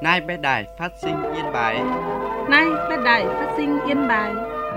Nay bé đài phát sinh Yên Bái. Nay bé đài phát sinh Yên Bái.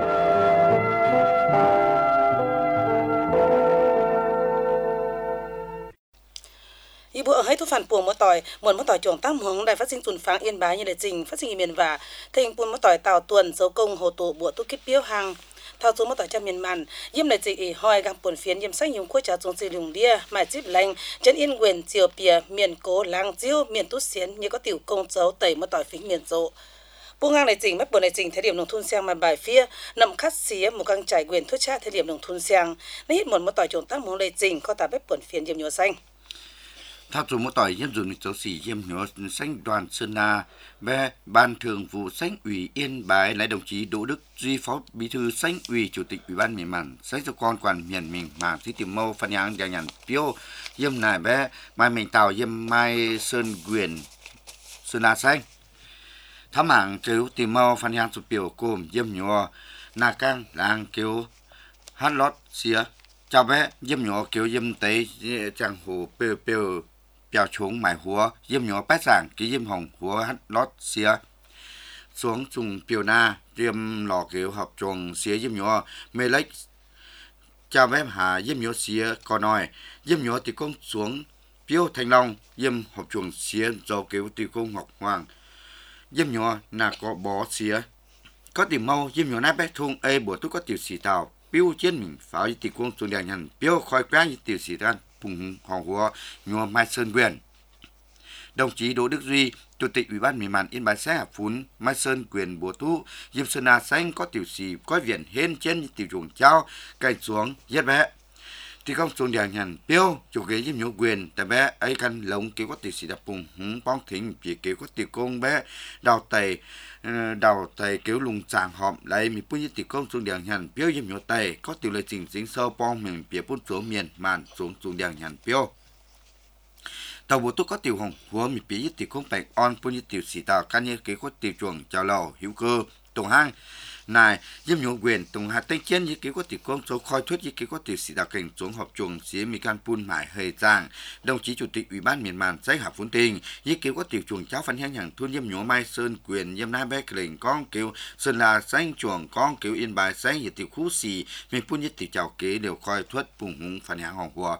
Y bữaให้ทุกฝันปวงมะต่อยเหมือนมะต่อยจงตั้งหวงได้phát sinh tuần pháng Yên Bái như đại trình phát sinh y miền và thành buôn mะต่อยtàu tuần dấu công hồ tụ bùa tu kích biếu hàng thao số mะต่อยcho miền màn yếm đại trình hoi gam buồn phiến yếm sách nhung quốc trà trong xây lùng đia mài chip lành chân yên quyền chiều bìa miền cố làng chiêu miền tút xiến như có tiểu công dấu tẩy mะต่อยphính miền rộ buông ngang đại trình mất buồn đại trình thời điểm nông thôn sang mà bài phía nằm khát xía một căng trải quyền thuốc cha thời điểm nông thôn sang lấy hết một mะต่อยtrồngตั้งหวงđại trình có tà bếp buồn phiến yếm nhúa xanh Tháp chủ mô tỏi yếm dùn cháu xỉ yếm nhỏ xanh đoàn Sơn Na về ban thường vụ xanh ủy Yên Bái lấy đồng chí Đỗ Đức Duy phó bí thư xanh ủy chủ tịch ủy ban miền màn xanh cho con quản miền mình mà thí tìm mâu phân nhang nhà nhàn piêu yếm này bé mai mình tàu yếm mai Sơn Quyền Sơn Na xanh thám mạng cứu tìm mâu phân nhang sụp biểu cùng yếm nhỏ na cang làng cứu hát lót xía chào bé yếm nhỏ cứu yếm tế trang hồ piêu piêu chào xuống mài húa yếm nhỏ bát giảng ký yếm hồng húa hát lót xía xuống trùng piêu na yếm lò kiểu học trùng xía yếm nhỏ mê lách chào bé hà yếm nhỏ xía còn nói yếm nhỏ thì công xuống piêu thành long yếm học trùng xía do kiểu thì công ngọc hoàng yếm nhỏ là có bó xía có tìm mau yếm nhỏ nát bé thung ê bữa tôi có tiểu xì tàu piêu trên mình phải thì công xuống đèn nhằn piêu khói quét như tiểu xì tan cùng họ của nhua Mai Sơn Quyền. Đồng chí Đỗ Đức Duy, Chủ tịch Ủy ban miền màn Yên Bái xã Hà Phún, Mai Sơn Quyền Bùa Tú, Diêm Sơn Na xanh có tiểu sĩ có viện hên trên tiểu chuồng trao cày xuống giết bé. Thì công xuống đèn nhàn piêu chủ kế Diêm Nhũ Quyền tại bé ấy căn lồng kêu có tiểu sĩ đập cùng húng bong thính chỉ kêu có tiểu công bé đào tày kêu lùng chàng họm lấy mi pun tiểu công xuống đèn nhàn piêu Diêm Nhũ tày có tiểu lời trình dính sâu bong mình bìa pun xuống miền màn xuống đèn nhàn piêu tàu bộ tốt có tiểu hồng húa mi bìa tiểu công bạch on pun tiểu sĩ tàu can như kêu có tiểu chuồng chào lầu hữu cơ tổng hang này Diêm Nhũ Quyền tùng hạt tây trên như kiểu có tiểu công số khoi thuyết như kiểu có tiểu sĩ đạo cảnh xuống họp chuồng xía mi can pun mãi hơi giang đồng chí chủ tịch ủy ban miền màn sách Hà Phún Tình như kiểu có tiểu chuồng cháu phấn hàng thôn Diêm Nhũ Mai Sơn Quyền Diêm Na bé kềnh con kiểu Sơn La xanh chuồng con kiểu Yên Bái xanh như tiểu khu xì mi pun như tiểu chào kế đều khoi thuyết bùng hùng phản hàng hòn hùa.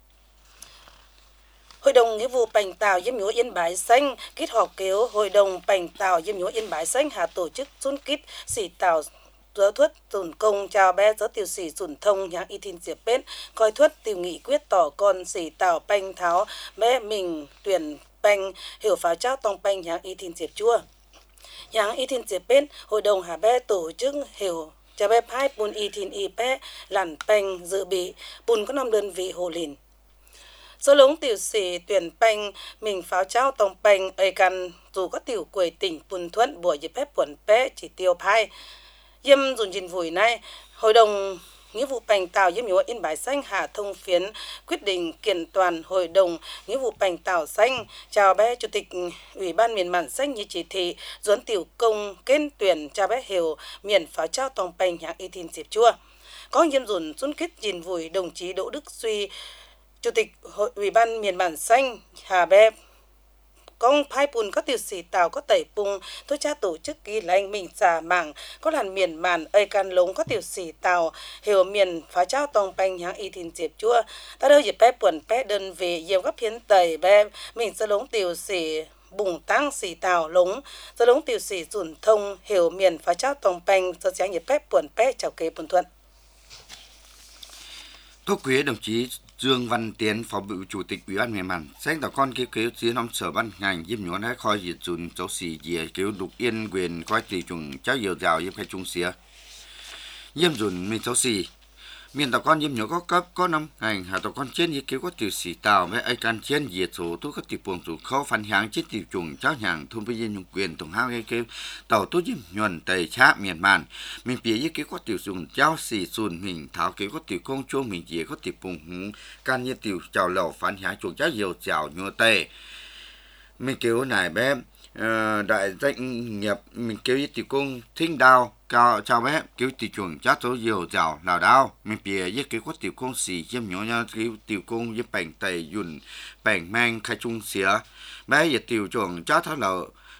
Hội đồng nghĩa vụ Bành Tào Diêm Nhúa Yên Bái xanh kết họp kéo Hội đồng Bành Tào Diêm Nhúa Yên Bái xanh hà tổ chức xung kích xỉ tào giáo thuật tồn công chào bé giáo tiểu sĩ sủn thông nhang y thiên diệp bết coi thuật tiểu nghị quyết tỏ con xỉ tào banh tháo bé mình tuyển banh hiểu pháo trao tòng banh nhang y thiên diệp chua nhang y thiên diệp bết hội đồng hà bé tổ chức hiểu chào bé hai bùn y thiên y bé làn banh dự bị bùn có 5 đơn vị hồ lìn số lống tiểu sĩ tuyển banh mình pháo trao tòng banh ấy căn dù có tiểu quầy tỉnh bùn thuận buổi dịp phép buồn bé chỉ tiêu phai Diêm dùn trình vùi này, Hội đồng nghĩa vụ Bành Tào Diêm Nhúa Yên Bái xanh Hà Thông Phiến quyết định kiện toàn Hội đồng nghĩa vụ Bành Tào xanh chào bé Chủ tịch Ủy ban miền màn xanh như chỉ thị doãn tiểu công kết tuyển chào bé hiểu miền pháo trao tòng bành nhạc y thiên diệp chua. Có diêm dùn xung kích trình vùi đồng chí Đỗ Đức Duy, Chủ tịch Ủy ban miền màn xanh Hà bé công phai bùn có tiểu sĩ tàu có tẩy bùng tôi cha tổ chức kỳ lành mình xả mảng có làn miền màn ơi can lống có tiểu sĩ tàu hiểu miền phá trao tòng banh nhang y thiên diệp chua ta đâu dịp bé buồn bé đơn về nhiều các phiến tẩy bé mình sẽ lống tiểu sĩ bùng tăng sĩ tàu lống sẽ lống tiểu sĩ dùn thông hiểu miền phá trao tòng banh sẽ sáng dịp bé buồn bé chào kế buồn thuận. Thúc quý đồng chí Dương Văn Tiến, Phó Bí thư Chủ tịch Ủy ban miền màn sách tàu con kêu dưới năm sở ban ngành Diêm Nhúa hay khoi diệt dùn cháu xì dìa kêu đục Yên Quyền coi tỷ trùng cháu nhiều rào Diêm khai trung xía Diêm dùn mình cháu xì miền tàu con Diêm Nhúa có cấp có năm ngành hà tàu con trên như kêu có tiểu sĩ tàu với ai can trên diệt số tôi có tiểu buồng số khâu phản hàng chết tiểu trùng cháu hàng thôn với Diêm Nhúa Quyền tổng hao kêu tàu tôi Diêm nhuần tây chá miền màn mình phía như kêu có tiểu dùng cháu xì sùn mình tháo kêu có tiểu công chuông mình dìa có tiểu buồng can như tiểu chào lẩu phản hàng chuồng cháu nhiều chào nhua tây mình kêu này bé đại doanh nghiệp mình kêu như tiểu công thinh đào cao chào bé kêu tiểu chuồng cháu số nhiều chào lào đào mình phía như kêu có tiểu công xì Diêm Nhúa nhau kêu tiểu công với bành tây dùn bành mang khai trung xía bé giờ tiểu chuồng cháu tháo lẩu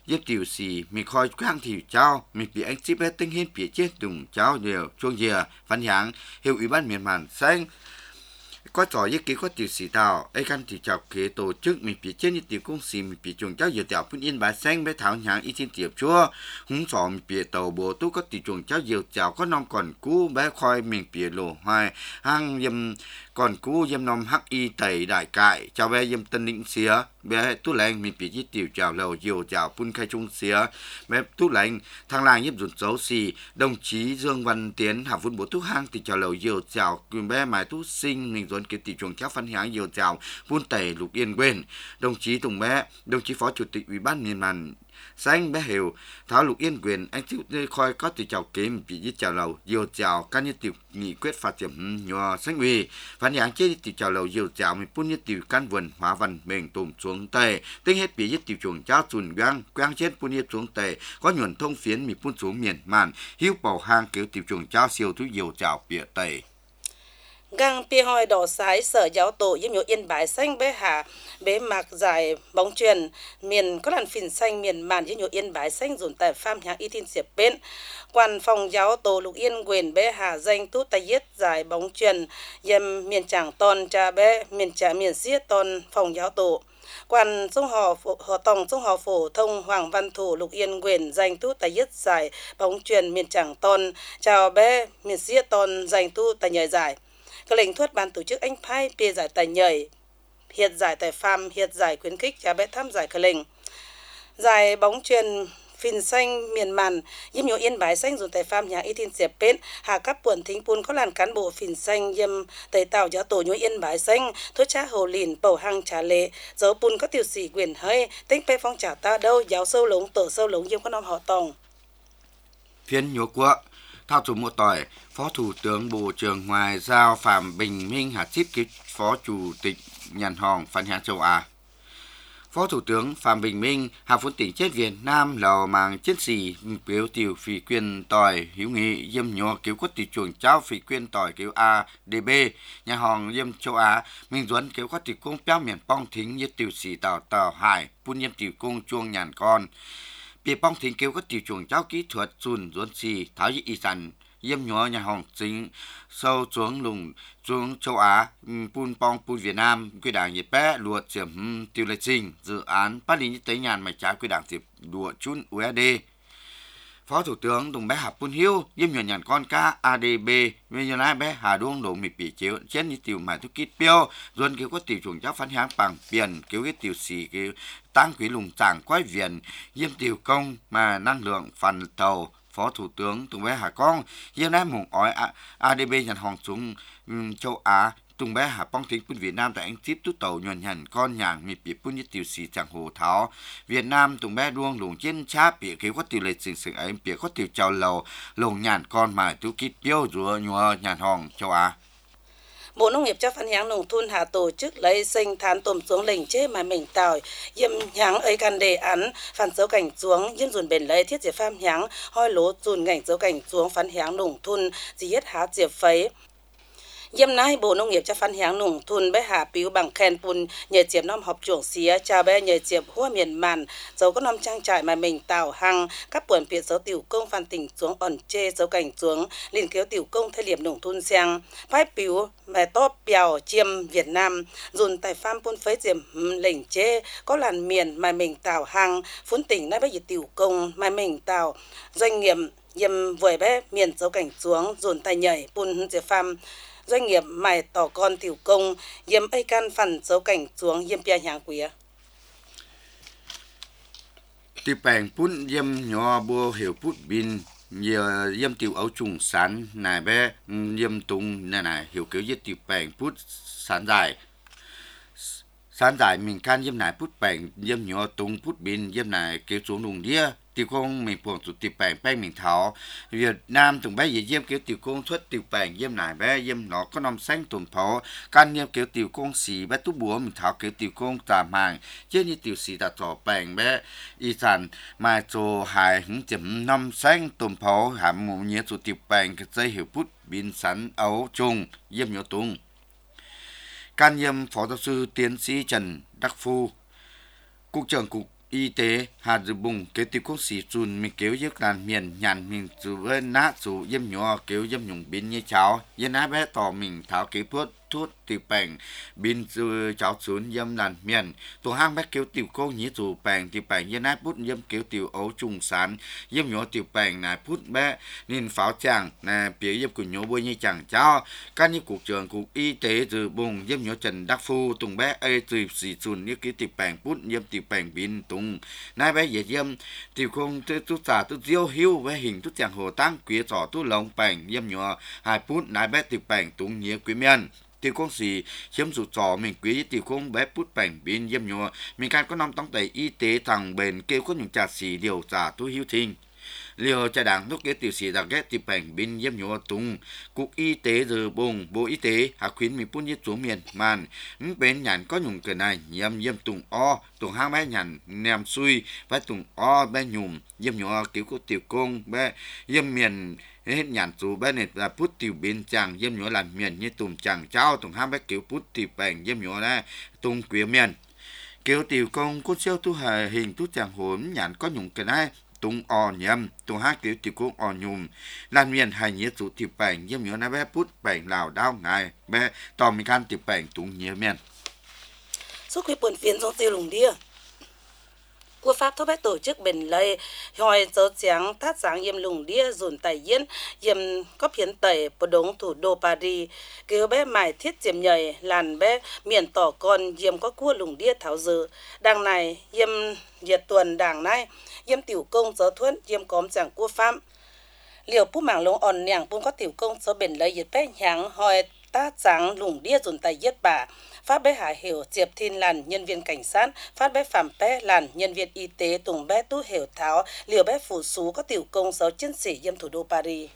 yếm tiểu sĩ mình khoi quang thiểu cháu mình bị anh chip bé tinh hiến bị chết đùng cháu đều chuông dìa văn hãng hiệu ủy ban miền màn xanh có trò ý kiến có tiểu sĩ tàu ấy căn thì chào kế tổ chức mình bị trên như tiểu công sĩ mình bị chuồng cháu giờ tiểu phun yên bá xanh bé thảo nhang ý trên tiệp chúa húng trò mình bị tàu bộ tú có tiểu chuồng cháu giờ chào có non còn cú bé khoi mình bị lộ hoài hang yếm còn cú yếm nom hắc y tẩy đại cại chào bé yếm tân định xía bé tú lành mình bị chỉ tiểu chào lầu giờ chào phun khai trung xía bé tú lành thằng làng yếm rụt dấu xì đồng chí Dương Văn Tiến hạ phun bộ tú hang thì chào lầu giờ chào bé mài tú sinh mình dồn cái tiểu chuồng cháu phân háng giờ chào phun tẩy Lục Yên quên đồng chí Tùng bé đồng chí phó chủ tịch ủy ban miền màn xanh bé hiểu tháo Lục Yên quyền anh chịu nơi khoi có từ chào kiếm bị giết chào lầu nhiều chào các nhân tiểu nghị quyết phát triển nhỏ xanh uy phản ánh chế tiểu chào lầu nhiều chào mình phun nhân tiểu căn vườn hóa văn mình tùm xuống tề tính hết bị giết tiểu chuồng cháu chùn quang chết phun nhiệt xuống tề có nhuận thông phiến mình phun xuống miền màn hiếu bảo hang kiểu tiểu chuồng cháu siêu thứ nhiều chào bịa tề gang pia hoi đỏ sái sở giáo tổ yếm nhổ Yên Bái xanh bé hạ bế mạc giải bóng chuyền miền có làn phìn xanh miền màn yếm nhổ Yên Bái xanh dồn tại farm nhà y tin diệp bên quan phòng giáo tổ Lục Yên quyền bé hạ danh tú tay yết giải bóng chuyền yếm miền trảng ton cha bé miền trà miền xiết ton phòng giáo tổ quan sông họ tòng sông họ phổ thông Hoàng Văn Thủ Lục Yên quyền danh tú tay yết giải bóng chuyền miền trảng ton chào bé miền xiết ton danh tú tay nhời giải các lệnh thuật ban tổ chức anh phai bia giải tài nhảy hiệt giải tài farm hiệt giải khuyến khích cha bé tham giải các lệnh giải bóng chuyền phìn xanh miền màn yếm nhổ Yên Bái xanh dùng tài farm nhà y tin diệp bên hạ các buồn thính pun có làn cán bộ phìn xanh yếm tây tàu giáo tổ nhổ Yên Bái xanh thuốc cha hồ lìn bầu hang trà lệ dấu pun có tiểu sĩ quyền hơi tính pe phong trả ta đâu giáo sâu lống tổ sâu lống yếm có nom họ tòng phiên nhổ quốc thao chủ một tỏi Phó Thủ tướng Bộ trưởng Ngoại giao Phạm Bình Minh hạ tiếp kiến Phó Chủ tịch Nhàn Hòn Phan Hán Châu Á. Phó Thủ tướng Phạm Bình Minh hạ phun tỉnh chết Việt Nam lò màng chiến sĩ biểu tiểu phỉ quyền tỏi hữu nghị yếm nhỏ cứu quốc tỷ chuồng cháu phỉ quyền tỏi cứu ADB Nhà Hòn yếm Châu Á Minh Duấn cứu quốc tỷ công béo miền bong thính như tiểu sĩ tàu hải phun yếm tiểu công chuông nhàn con bị bong thính cứu quốc tỷ chuồng cháu kỹ thuật dùn duấn xì tháo dị y sản yếm nhỏ Nhà Hòn chính sâu xuống lùng xuống châu Á pun bong pun Việt Nam quy đảng nhiệt bé luật điểm tiêu lệ trình dự án phát lý tế nhàn mà trái quy đảng dịp đùa chun USD. Phó Thủ tướng Tùng bé Hà Pun Hiếu yếm nhỏ nhàn con ca ADB với nhà bé Hà Đuông đổ mì bị chiếu chết như tiểu mài thuốc kít piêu duân kêu có tiểu chuồng cháu phán háng bằng biển kêu cái tiểu sĩ kêu tăng quý lùng chàng quái viện yếm tiểu công mà năng lượng phần tàu. Phó Thủ tướng Tùng bé Hà Con hiện nay mùng ói ADB nhận hòn xuống châu Á Tùng bé Hà Bong Thính quân Việt Nam tại anh tiếp tút tàu nhuận hẳn con nhàng mịp bị quân như tiểu sĩ chẳng hồ tháo Việt Nam Tùng bé đuông lùng trên cháp bị kế có tiểu lệ sinh sự ấy bị có tiểu chào lầu lùng nhàn con mà tú kít biêu rùa nhùa nhàn hòn châu Á. Bộ Nông nghiệp cho Phan Háng Nông thôn hạ tổ chức lấy sinh thán tôm xuống lệnh chế mà mình tàu yếm háng ấy can đề án phản dấu cảnh xuống yếm dùn bền lấy thiết diệp Phan Háng hoi lố dùn cảnh dấu cảnh xuống Phan Háng Nông thôn gì hết há diệp phấy yếm nay Bộ Nông nghiệp cho Phan Háng Nông thôn bé hạ piu bằng khen pun nhờ diệp nom học chuồng xía chào bé nhờ diệp hua miền màn dấu có nom trang trại mà mình tàu hăng các buồn biệt dấu tiểu công phan tỉnh xuống ẩn chê dấu cảnh xuống liền kéo tiểu công thay liệp nông thôn sang phái piu mà to bèo chiêm Việt Nam dùn tại farm pun phấy diệp lệnh chê có làn miền mà mình tàu hăng phun tỉnh nay bây giờ tiểu công mà mình tàu doanh nghiệp yếm vội bé miền dấu cảnh xuống dùn tay nhảy pun diệp farm doanh nghiệp mài tỏ con tiểu công yếm ai can phần dấu cảnh xuống yếm pia nhang quía Tiểu bèn pun yếm nhỏ bùa hiểu put bin nhiều yếm tiểu ấu trùng sán này bé yếm tung này hiểu kiểu yết tiểu bèn put sán dài mình can yếm này put bèn yếm nhỏ tung put bin yếm này kiểu xuống đùng đĩa tiểu công mình buồn tụt tiểu bèn bèn mình tháo Việt Nam tụi bé yếm kiểu tiểu công xuất tiểu bèn yếm này bé yếm nó có nom xanh tụm pháo can yếm kiểu tiểu công xì bé tú búa mình tháo kiểu tiểu công tà màng trên như tiểu xì đã thọ bèn bé y sản mà cho hài hứng chấm nom xanh tụm pháo hàm mù nhớ tụt tiểu bèn cái dây hiểu put bin sắn ấu trùng yếm nhỏ tung can yếm phó giáo sư tiến sĩ Trần Đắc Phu Cục trưởng Cục y tế hà dự bùng kéo tiêu quốc sĩ chùn mình kéo giấc đàn miền nhàn mình dù với nát dù dâm nhỏ kéo dâm nhung biến như cháu dân á bé tỏ mình tháo kéo thuốc tiêu bèn biến dù cháu xuống dâm đàn miền tổ hang bé kéo tiêu cô nhí dù bèn dân á bút dâm kéo tiêu ấu trùng sán dâm nhỏ tiêu bèn này bút bé nên pháo chàng này phía dâm của nhỏ bôi như chẳng cháu các như cục trưởng cục y tế dự bùng dâm nhỏ Trần Đắc Phu tùng bé ê từ sĩ chùn như cái tiêu bèn bút dâm tiêu bèn biến tung nay bé dễ dâm tiêu không tu xả tu diêu hiu với hình tu chẳng hồ tăng quý trò tu lồng bèn dâm nhỏ hai phút nay bé tiêu bèn tung nhía quý miền tiêu công sĩ chiếm rụt trò mình quý tiêu không bé bút bèn biến dâm nhỏ mình can có năm tông tẩy y tế thằng bền kêu có những trà xì điều trả tu hiu thinh liều trà đảng lúc kế tiểu sĩ đặc ghét tiêu bèn biến dâm nhỏ tung cục y tế giờ bùng bộ y tế hạ khuyến mình phun nhiệt xuống miền màn bên nhàn có nhung cái này dâm tùng o tùng hang bé nhàn nèm xuôi bé tùng o bé nhùm dâm nhỏ kiểu có tiểu công bé dâm miền hết nhàn chú bé này là phút tiểu bên chàng dâm nhỏ làm miền như tùng chàng trao tùng hang bé kiểu phút tiểu bèn dâm nhỏ này tùng quế miền kiểu tiểu công có siêu tu hề hình tu chàng hồn nhàn có nhung cái này tung o nhầm tung hát kiểu tiểu công o nhùm lan miền hay nhớ chủ tiểu bèn dâm nhỏ này bé phút bèn lào đau ngày bé tò mình can tiểu bèn tung nhớ miền số quy buồn phiền trong tiêu lùng đia của pháp thốt bé tổ chức bền lây hỏi dấu trắng thát sáng yếm lùng đia dồn tài yên yếm có phiến tẩy bộ đống thủ đô Paris kêu bé mải thiết diệm nhảy làn bé miền tỏ con yếm có cua lùng đia tháo dự đằng này yếm diệt tuần đảng này yếm tiểu công dấu thuẫn yếm cóm chẳng của pháp liều bút mảng lông òn nhàng bún có tiểu công dấu bền lây yết bé nhàng hỏi ta sáng lùng đia dồn tài yết bà phát bé Hải Hiểu Diệp Thiên Làn nhân viên cảnh sát, phát bé Phạm bé Làn nhân viên y tế, Tùng bé Tu Hiểu Tháo, liều bé Phủ Sú có tiểu công 6 chiến sĩ yêm thủ đô Paris.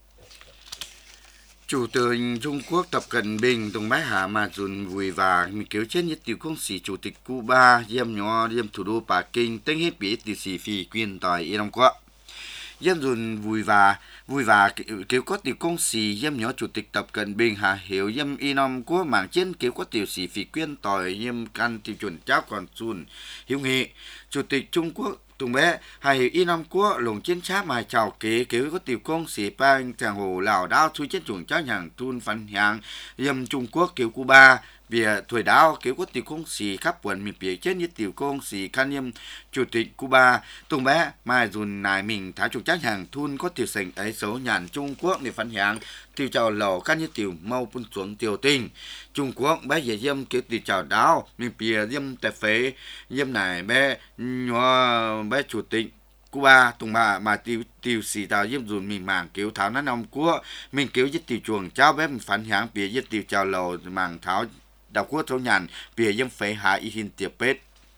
Chủ tịch Trung Quốc Tập Cận Bình Tùng bé Hà Mà Dùn Vùi và mình kéo chết nhất tiểu công sĩ Chủ tịch Cuba yêm nhỏ yêm thủ đô Bắc Kinh tên hết bị tiểu sĩ phi quyền tại Iran Quốc. Dân dùn vui và kiểu có tiểu công sĩ dâm nhỏ chủ tịch Tập Cận Bình Hà Hiểu dâm y năm của mảng trên kiểu có tiểu sĩ phi quyên tỏi dâm căn tiêu chuẩn cháu còn dùn hiếu nghị chủ tịch Trung Quốc Tùng bé Hà Hiểu y năm của lồng trên cháp mà chào kế kiểu có tiểu công sĩ bang chàng hồ Lào đao thui trên chuẩn cháu nhàng thun phán hàng dâm Trung Quốc kiểu Cuba về tuổi đáo kiểu có tiểu công sĩ khắp quần miền phía trên như tiểu công sĩ can yêm chủ tịch Cuba Tùng bé mai dùn nài mình tháo trục chắc hàng thun có tiểu sành ấy số nhàn Trung Quốc để phán hàng tiểu chào lầu can như tiểu mau phun xuống tiểu tình Trung Quốc bé về dâm kiểu tiểu chào đáo miền phía dâm tại phế dâm này bé nhỏ bé chủ tịch Cuba tùng mà tiêu sĩ tao giúp dùn mình mảng kiểu tháo nó nông của mình kiểu với tiểu chuồng cháu bé mình phản hàng phía với tiểu chào lầu mảng tháo đào quốc thấu nhàn phía dâm phế hạ y hình tiệp bết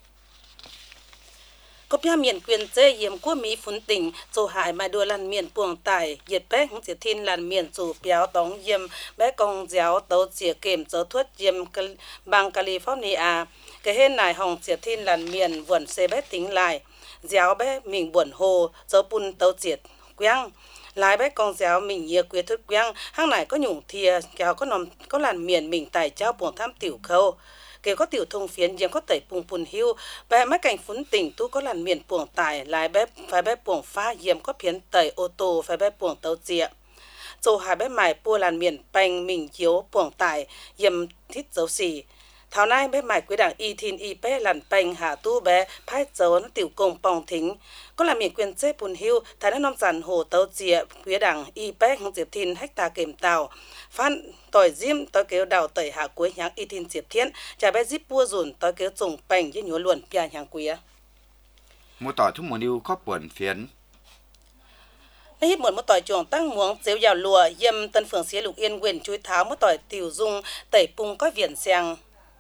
có bia miền quyền dê yếm của Mỹ phun tỉnh dù hải mà đua làn miền buồng tải diệt bé không diệt thiên làn miền dù béo tống yếm bé công giáo tấu chìa kềm dấu thuất yếm bang California cái hên này hồng diệt thiên làn miền vườn xe bé tính lại giáo bé mình buồn hồ dấu bùn tấu diệt quang lái bé con giáo mình nhiều quyệt thức quang hang này có nhung thìa kéo có làn miền mình tải trao buồng tham tiểu khâu kêu có tiểu thông phiến yếm có tẩy pùng hưu bé mấy cảnh phun tỉnh tu có làn miền buồng tải lái bé phải bé buồng pha yếm có phiến tẩy ô tô phải bé buồng tấu chìa dù hai bé mải pua làn miền bành mình chiếu buồng tải yếm thích dấu xì thảo nay bé mải quý đảng y thiên y bé làn bành hạ tu bé phái dấu nó tiểu công bong thính có làm miền quyền chế bùn hưu thái nó nông sản hồ tấu chìa quý đảng y bé không diệp thiên hecta kềm tàu phan tỏi diêm tỏi kéo đào tẩy hạ cuối nhang y thiên diệp thiên trả bé zip bua dùn tỏi kéo trùng bành với nhúa luồn bia nhang quý mua tỏi thúc mùa điêu có buồn phiến lấy hít một tỏi chuồng tăng muống xéo giàu lùa yêm tân phường xía lục yên quyền chuối tháo một tỏi tiểu dung tẩy pung có viền xèng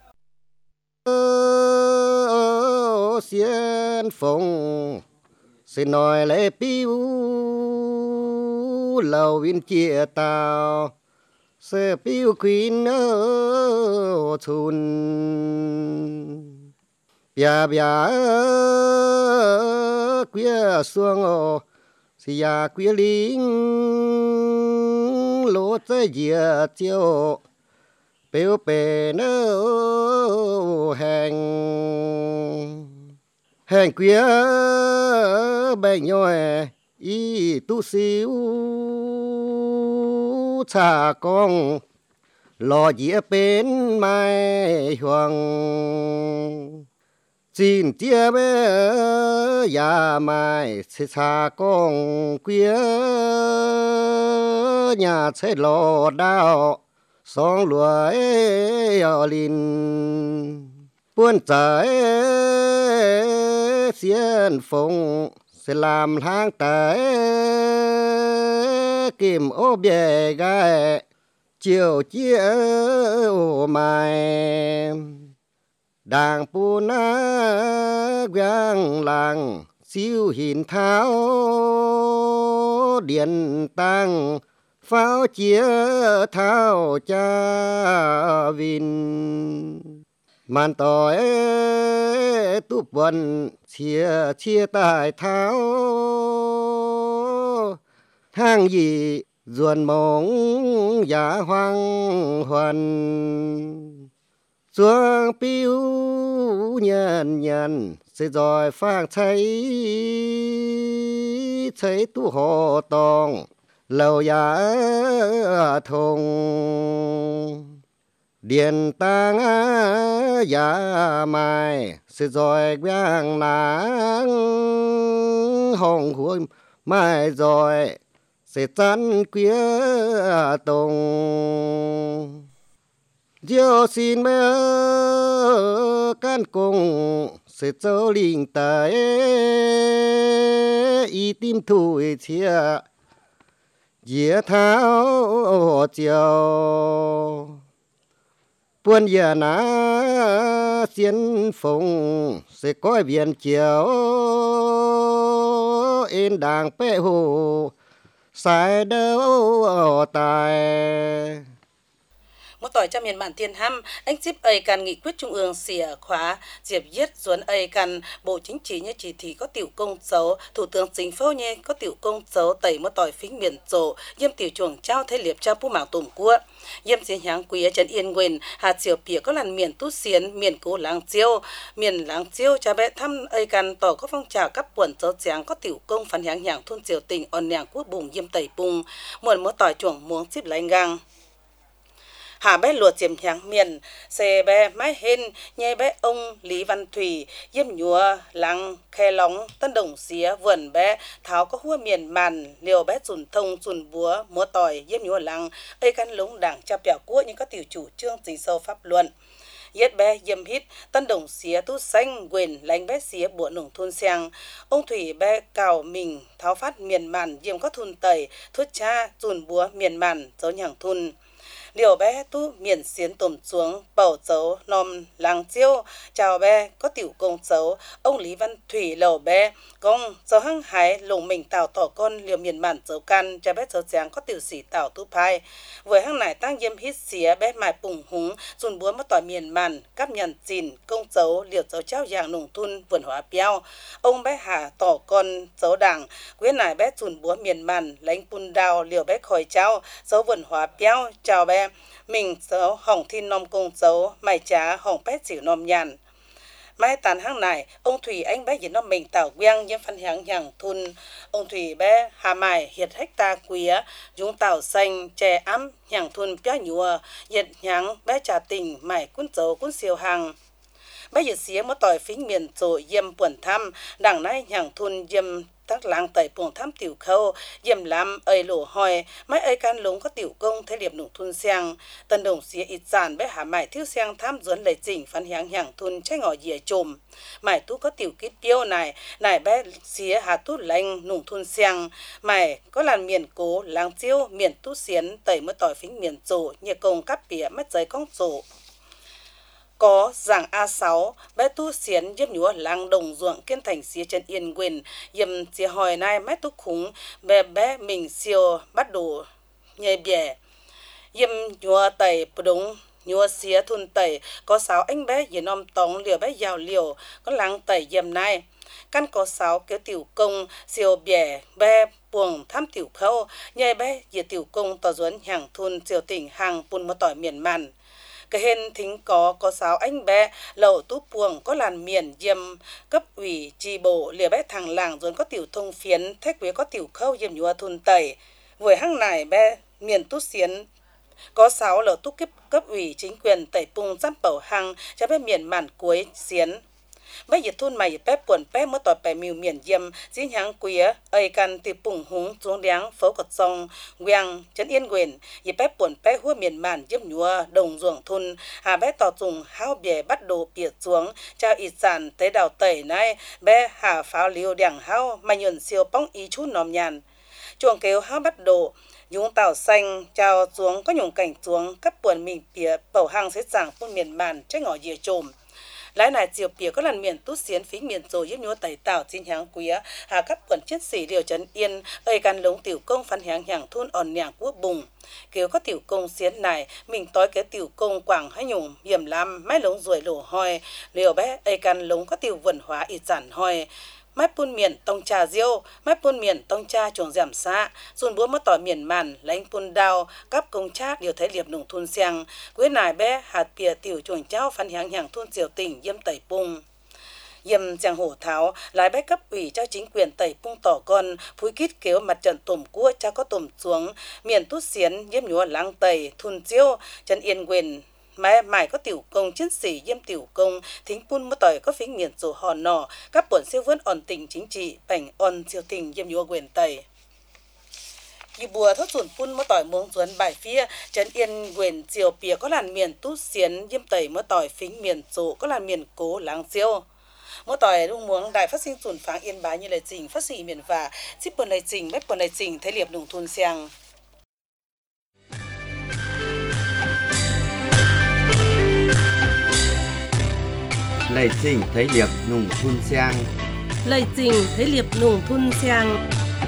xiên phong xin nói lệ piu lầu viên chia tao sẽ piu queen ở chun bia bia quia xuông ô xì ya quia lính lỗ trái dừa chiều béo bề nơ hành hẹn quía bè nhoi y tu xíu cha con lò dĩa bên mai hoàng chín tia bé ya mai sẽ cha con quía nhà sẽ lò đào song lúa ở linh buôn trái xiên phong sẽ làm hang trái kim ô bề gai chiều chia mai đàng pu na giang làng siêu hình tháo điện tăng pháo chia thao cha vin màn tỏi tu bần chia tài tháo hang gì ruồn mong giá hoang hoàn xuống piu nhân sẽ rồi phang thấy tu hồ tòng lâu giá thùng điện tăng giá mai sẽ rồi quang nắng hồng hùi mai rồi sẽ chắn quía tùng diêu xin mẹ can cùng sẽ châu linh tài y tim thủi chia dĩa tháo chiều buôn giờ ná xiên phùng sẽ coi biển chiều in đàng bệ hồ sai đâu tài một tỏi cho miền bản tiền hăm anh ship ấy can nghị quyết trung ương xỉa khóa diệp giết duấn ấy can bộ chính trị như chỉ thị có tiểu công xấu thủ tướng chính phủ nhé có tiểu công xấu tẩy một tỏi phính miền rộ yêm tiểu chuồng trao thế liệp cho pu mảng tùm cua yêm xin háng quý trần yên nguyên hạt chiều pía có lần miền tu xiến miền cố láng chiêu cha bé thăm ấy can tỏ có phong trào cấp quần dấu tráng có tiểu công phản háng nhàng thôn triều tỉnh on nhàng quốc bùng yêm tẩy bùng muộn một tỏi chuồng muống ship lánh gang hà bé lùa chiếm hàng miền xe bé mái hên nhé bé ông Lý Văn Thủy yếm nhúa lăng khe lóng tân đồng xía vườn bé tháo có hua miền màn liều bé dùn thông dùn búa múa tỏi yếm nhúa lăng ấy căn lúng đảng cha bẻo cua nhưng có tiểu chủ trương chính sâu pháp luận yết bé yếm hít tân đồng xía tu xanh quyền lánh bé xía bùa nông thôn xeng ông Thủy bé cào mình tháo phát miền màn yếm có thun tẩy thuốc cha dùn búa miền màn dấu nhàng thun liều bé tu miền xiến tùm xuống bầu dấu nòm làng chiêu chào bé có tiểu công dấu ông Lý Văn Thủy lầu bé công dấu hăng hái lùng mình tạo tỏ con liều miền màn dấu can cha bé dấu giáng có tiểu sĩ tạo tu phai với hăng nải tăng yếm hít xía bé mài bùng húng dùn búa mất tỏi miền màn cắp nhận chìn công dấu liều dấu trao giàng nùng thun vườn hóa piao ông bé hà tỏ con dấu đảng quyết nải bé dùn búa miền màn lánh pun đào liều bé khỏi trao dấu vườn hóa piao chào bé mình dấu hỏng thiên nom công dấu mày trá hỏng pét xỉu nom nhàn mai tàn hang này ông Thủy anh bé nhìn nó mình tảo quang những phân hạng hàng thun ông Thủy bé hà mài hiệt hecta quía dùng tảo xanh chè ấm hàng thun pia nhùa nhiệt nháng bé trà tình mài cuốn dấu cuốn siêu hàng bé nhiệt xía một tỏi phính miền rồi yêm buồn thăm đằng nay hàng thun yêm tác làng tẩy buồng thăm tiểu khâu yếm làm ấy lỗ hỏi mấy ấy can lúng có tiểu công thế liệp nụ thun xiang tân đồng xía ít giản bé hà mải thiếu xiang tham duẩn lệ chỉnh phán hạng hàng thun trái ngỏ dìa trùm mải tu có tiểu kít piêu này bé xía hà tu lành nụ thun xiang mải có làn miền cố làng chiêu miền tu xiến tẩy mới tỏi phính miền rổ nhẹ công cắp pía mất giấy con rổ có giảng A6 bé tu xiến yếm nhúa làng đồng ruộng kiên thành xía chân yên quyền yếm xía hỏi nai mét tu khúng bé mình siêu bắt đồ nhảy bẻ yếm nhúa tẩy đúng nhúa xía thun tẩy có 6 anh bé yếm nom tóng liều bé giàu liều có làng tẩy yếm nai căn có 6 kéo tiểu công siêu bẻ bé buồng thăm tiểu khâu nhảy bé yếm tiểu công tỏ duẩn hàng thun siêu tỉnh hàng bùn một tỏi miền màn cái hên thính có sáu anh bé lầu tú puồng có làn miền diêm cấp ủy tri bộ lìa bé thằng làng rồi có tiểu thông phiến thách quý có tiểu khâu diêm nhúa thun tẩy với hăng này bé miền tú xiến có 6 lầu tú cấp ủy chính quyền tẩy pung giáp bảo hăng cho bé miền màn cuối xiến bé dịch thun mày bé buồn bé mới tỏi bé miêu miền diêm dính hàng quía ơi căn từ pung húng xuống đéng phố cột sông quang trấn yên quyền dịch bé buồn bé hua miền màn diêm nhúa đồng ruộng thun hà bé tỏ dùng hao bể bắt đồ bịa xuống trao ít sản tới đào tẩy này bé hà pháo liều đèng hao mà nhuận siêu bóng ý chút nòm nhàn chuồng kéo hao bắt đồ dùng tàu xanh trao xuống có nhung cảnh xuống các buồn mình bịa bảo hang sẽ giảng phun miền màn trái ngõ dìa trồm lái này chiều bìa có lần miền tút xiến phí miền rồi giúp nhúa tẩy tảo trên hàng quý hà các quần chiến sĩ điều trấn yên ơi căn lống tiểu công phán hàng thôn òn nhàng quốc bùng kiểu có tiểu công xiến này mình tối cái tiểu công quảng hay nhung hiểm lam mái lống ruồi lổ hoi liều bé ơi căn lống có tiểu vườn hóa ít giản hoi mái pun miền tông trà diêu mái pun miền tông trà chuồng giảm xa xuân búa mất tỏi miền màn lãnh pun đào các công trác điều thấy liệp nông thôn xiang cuối nài bé hạt bìa tiểu chuồng cháu phán hàng thôn diều tỉnh diêm tẩy pung diêm giang hổ tháo lái bé cấp ủy cho chính quyền tẩy pung tỏ con phúi kít kéo mặt trận tổm cua cha có tổm xuống miền tút xiến diêm nhúa láng tẩy thun chiêu trấn yên quyền mãi có tiểu công chiến sĩ diêm tiểu công thính pun mơ tỏi có phím miền rổ hòn nọ các buồn siêu vươn ổn tình chính trị bảnh ổn siêu tình diêm nhúa quyền tẩy khi bùa thốt chuẩn pun mơ tỏi muống duấn bài phía trấn yên quyền chiều bìa có làn miền tút xiến diêm tẩy mơ tỏi phím miền rổ có làn miền cố láng siêu mỗi tỏi lúc muống đại phát sinh chuẩn pháng yên bái như lời trình phát sinh miền và ship buồn lời trình mép buồn lời trình thấy liệp nông thôn xiang Lời trình thấy liệp nùng thun xiang. Lời trình thấy liệp nùng thun xiang.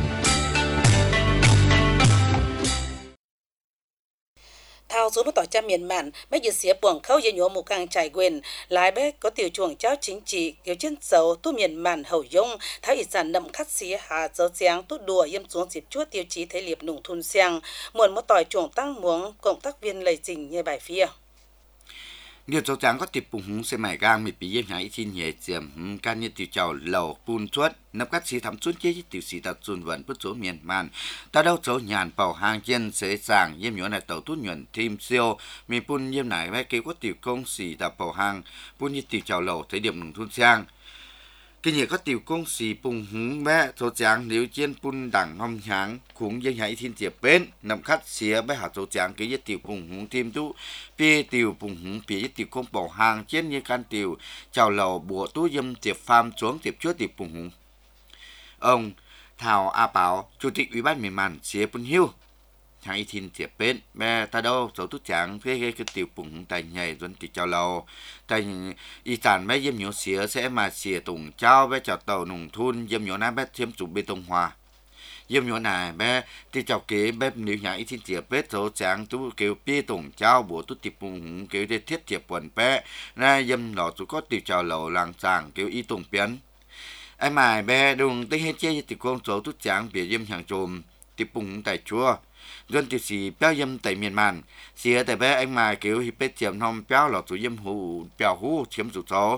thao số một tỏi cha miền mạn mấy giờ xía buồng khâu dây nhúa một càng trải quyền lái bé có tiểu chuồng cháu chính trị kiểu chân xấu tu miền mạn hậu dung thái ít sản nậm khát xía hà dấu giang tu đùa yếm xuống dịp chuốt tiêu chí thấy liệp nùng thun xiang muộn một tỏi chuồng tăng muống cộng tác viên lời trình như bài phía Nhiều cháu trắng có tiệp bùng húng xe mải gang mệt bị yên hãy xin nhẹ chiếm can như tiểu chào lầu bùn chuốt nắp cắt xí thắm chuốt chế tiểu xí tạt xuân vận bất số miền màn ta đâu cháu nhàn bảo hàng trên sẽ giảng yếm nhớ này tàu tốt nhuận thêm siêu mình bùn yếm này vai kế có tiểu công xí tạt bảo hàng bùn như tiểu chào lầu thấy điểm nông thôn sang cái gì có tiểu công xì bùng húng bé cháu trắng nếu trên bùn đẳng hom nháng cũng yên hãy xin tiệp bên nằm khát xía bé hạt cháu trắng cái tiểu bùng húng thêm tu bê tiểu bùng húng bê tiểu công bảo hàng trên như can tiểu chào lầu bùa tú dâm tiệp pham xuống tiệp chúa tiệp bùng húng ông Thảo A Bảo chủ tịch ủy ban miền màn xía bún hiu hãy xin tiệp bên bé ta đâu cháu tú trắng cái tiểu bùng húng tại nhảy dẫn tiệp chào lầu tại y sản bé dâm nhổ xía sẽ mà xía tùng trao bé chào tàu nùng thun dâm nhổ ná bé thêm chụp bê tông hòa yếm nhớ này bé thì chào kế bé nếu nhảy xin tiệp bé số sáng tú kêu bê tổng trao bùa tú tiệp bùng kêu để thiết tiệp quần bé ra yếm lọ tú có tiệp chào lầu làng sàng kêu y tổng biến ai mài bé đừng tới hết chơi tiệp con số tú sáng bìa yếm hàng trồm tiệp bùng tại chùa dân tiệp sĩ béo yếm tại miền màn xía tại bé anh mài kêu hi bé tiệp non béo lọ tú yếm hù béo hú chiếm số số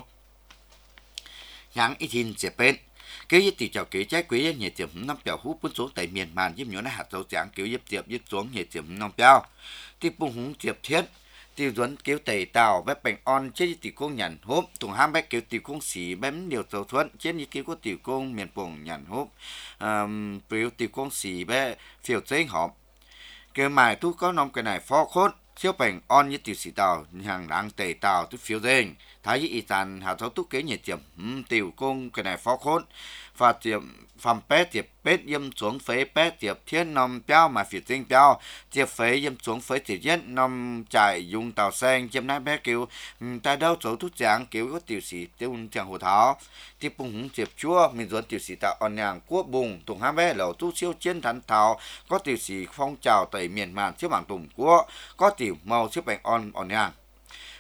nhang ít xin tiệp bên kế với tỷ chào kế trái quý nhẹ tiệm năm bèo hút bún số tại miền màn giúp nhớ là hạt dầu trắng kéo giúp tiệm giúp xuống nhẹ tiệm năm bèo thì bùng húng tiệp thiết tiêu duẩn kéo tẩy tàu bé bánh on chế tỷ công nhàn hốp tùng ham bé kéo tỷ công xỉ bém điều dầu thuận trên như kéo có tỷ công miền bùng nhàn hốp biểu tỷ công xỉ bé phiêu giấy hộp kéo mài tu có nông cái này phó khốt siêu bánh on như tiểu sĩ tàu hàng đang tẩy tàu tu phiêu giấy thái y tàn hạt dầu tu kế nhẹ tiệm tiểu công cái này phó khốt và tiệp phẩm bé tiệp bết yếm xuống phế bé tiệp thiên nằm béo mà phía tinh béo tiệp phế yếm xuống phế tiệp nhất nằm chạy dùng tàu xanh chiếm nát bé kêu ta đâu chỗ thuốc trắng kêu có tiểu sĩ tiêu chẳng hồ tháo tiệp bùng húng tiệp chua mình dẫn tiểu sĩ tạo on nhàng quốc bùng tùng hai bé lẩu tu siêu chiến thắng tháo có tiểu sĩ phong trào tẩy miền màn chiếc bảng tùng quốc có tiểu màu chiếc bánh on nhàng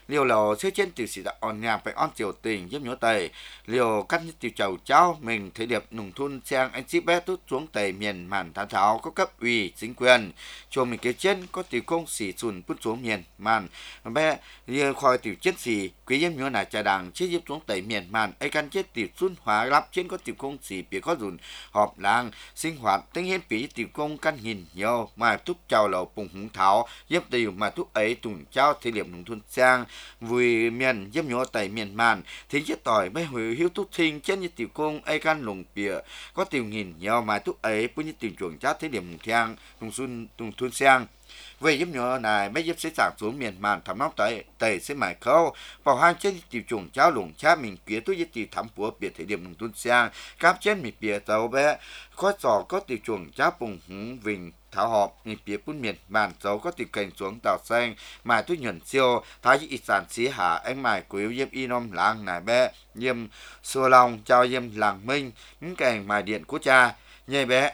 liều lò xế trên tiểu sĩ đã on nhạc phải on triều tình giúp nhớ tây liều cắt tiểu chầu cháu mình thấy điệp nùng thun sang anh ship bé tút xuống tây miền màn thán tháo có cấp ủy chính quyền cho mình kế trên có tiểu công xỉ sùn bút xuống miền màn bé liều khỏi tiểu chết xỉ quý giúp nhớ là trà đằng chết giúp xuống tây miền màn ai căn chết tiểu xuân hóa lắp trên có tiểu công xỉ bìa có dùn họp làng sinh hoạt tính hiến phí tiểu công căn nhìn nhiều mà thúc chào lầu bùng húng tháo giúp tiểu mà thúc ấy tùng trao thể điểm nông thôn sang vui miền giúp nhớ tại miền màn thì chết tỏi mấy hồi hiếu thúc sinh trên như tiểu công ai căn lồng bìa có tiểu nhìn nhiều mà thúc ấy cũng như tiểu chuồng trao thể điểm nông thôn sang về giúp nhớ này mấy giúp sẽ giảm xuống miền màn thắm nóc tẩy sẽ mải khâu bảo hang trên tiểu chuồng trao lồng cha mình kia tôi với tiểu thắm của biệt thể điểm nông thôn sang cáp trên mình bìa tàu bé khó sò có tiểu chuồng trao bùng húng vinh thảo họp mình bìa bún miền màn dấu có tiểu cảnh xuống tàu xanh mà tôi nhận siêu thái ít sản xí hạ anh mải của yêu yếm y nom làng này bé yếm xua lòng chào yếm làng minh những cảnh mài điện của cha nhây bé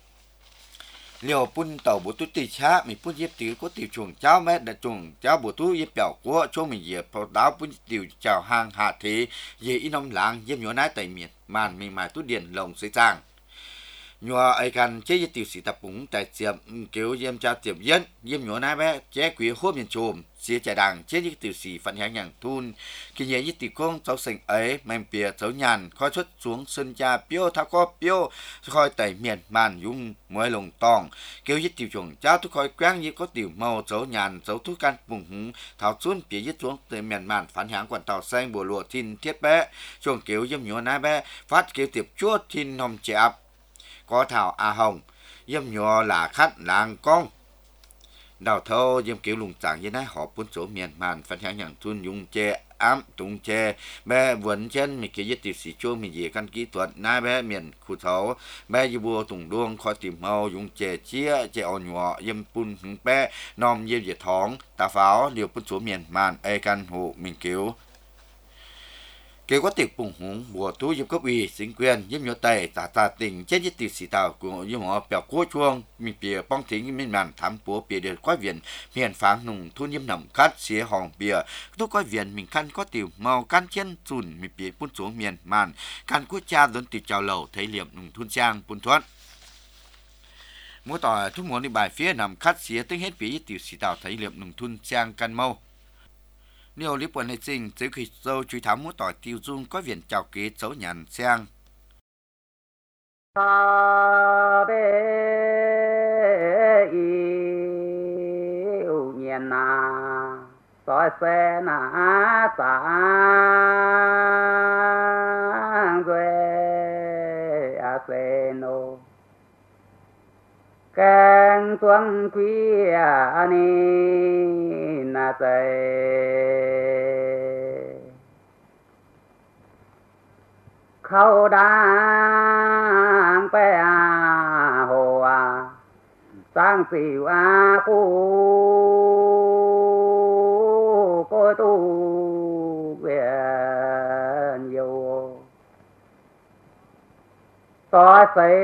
liều bún tàu bố tú tì cha mình bún yếm tiểu có tiểu chuồng cháo mẹ đã chuồng cháo bố tú yếm bèo của cho mình yếm phao đáo bún tiểu chào hàng hạ thế ye y nom làng yếm nhớ nái tại miền màn mình mài tú điện lồng xây sang nhòa ai can chế tiểu sĩ tập búng tại tiệm kiểu yếm cha tiệm yếm nhớ nái bé chế quý hốp miền trồm xía trà đằng chế tiểu sĩ phản hàng nhàng thun khi nhớ tiểu công cháu sành ấy mềm bìa cháu nhàn khói xuất xuống sân cha piêu tháo có piêu khói tẩy miền màn dung mới lồng tòng kiểu tiểu chuồng cháu thu khói quang như có tiểu màu cháu nhàn cháu thu can bùng húng tháo xuống bìa xuống từ miền màn phản hàng quản tàu xanh bùa lụa thiên thiết bé chuồng kiểu yếm nhớ nái bé phát kiểu tiệp chuốt thiên nòng chẹp có thảo a hồng yếm nhớ là khát làng con đào thâu yếm kiểu lùng chẳng như nái họ bốn số miền màn phản hàng nhàng thun dùng chè ám tung chè bé vườn trên mình kia tiểu sĩ chua mình gì căn kỹ thuật nai bé miền khu thấu bé như bùa tùng đuông khó tìm màu dùng chè chia chè ồn nhọ yếm pun bé nom yếm dệt thóng tà pháo liều bốn số miền màn ai căn hộ mình kiểu có tiệc bùng húng bùa tú giúp cấp ủy chính quyền giúp nhớ tây tà tình chết với tiểu sĩ tàu của giúp họ bèo cố chuông mình bìa bong thính mình màn thám búa bìa được quái viện miền pháng nùng thu nhiễm nằm cát xía hòn bìa tôi quái viện mình khăn có tiểu màu can chân sùn mình bìa phun xuống miền màn can quốc cha lớn tiểu chào lầu thấy liệm nùng thun sang phun thoát mỗi tỏi thúc muốn đi bài phía nằm cát xía tính hết phí tiểu sĩ tàu thấy liệm nùng thun sang can mâu nhiều lý quân hệ sinh dưới khi dâu truy thám mỗi tỏi tiêu dung có viện chào kế dấu nhàn sang ta bê yêu nhiên na soi xe na sang rồi a xe nô keng tuang quý ani na say khâu đang pe hồ sang xỉu cô tu quyền nhiều có say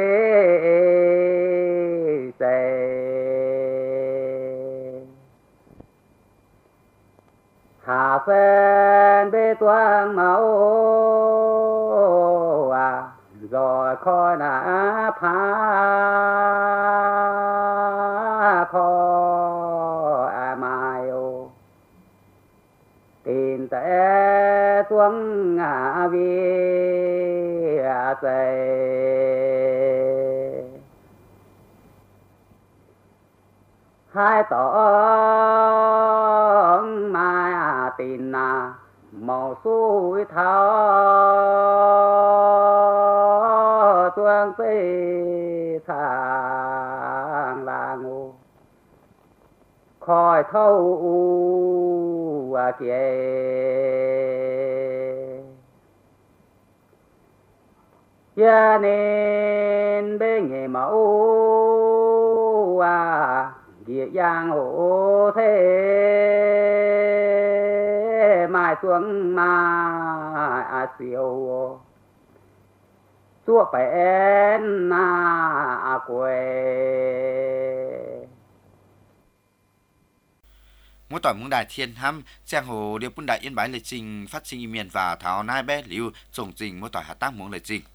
hà sen bê toang màu rồi khói nã phá khói mai ô tin té tuang ngã vi say hai tỏng mai tin na màu suối thao tuang tê thang làng ô khói thâu kia gia nên bên nghề mẫu địa giang hồ thế mai xuống mà siêu chúa bén quê mỗi tỏi muốn đại thiên hăm giang hồ điều quân đại Yên Bái lời trình phát sinh miền và thảo nai bé liu trồng trình mỗi tỏi hạ tác muốn lời trình